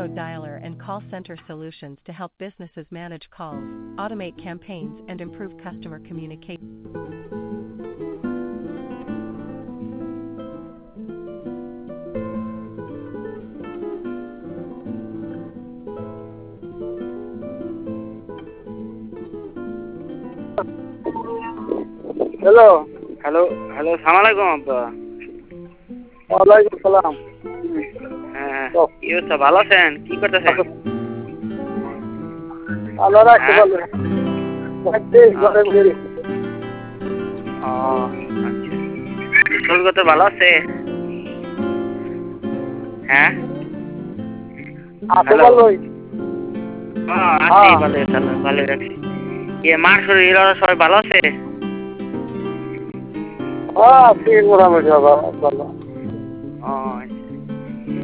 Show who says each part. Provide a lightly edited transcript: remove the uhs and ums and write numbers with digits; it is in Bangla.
Speaker 1: barcode dialer and call center solutions to help businesses manage calls, automate campaigns, and improve customer communication.
Speaker 2: Hello.
Speaker 3: Hello hello, সালাম আলাইকুম আব্বা।
Speaker 2: ওয়ালাইকুম সালাম।
Speaker 3: হ্যাঁ, কি অবস্থা, ভালো আছেন? কি করতেছেন?
Speaker 2: আল্লাহ রাখতে
Speaker 3: হ্যাঁ?
Speaker 2: পারবে। ঘরে ঘুরে
Speaker 3: ও আচ্ছা, স্কুল করতে ভালো আছে? হ্যাঁ,
Speaker 2: আছে
Speaker 3: হ্যালো।
Speaker 2: ভালোই।
Speaker 3: আছি ভালো, ভালো রাখছি। মার শরীর ওরা সবাই ভালো আছে?
Speaker 2: আছি মোটামুটি ভালো।
Speaker 3: ও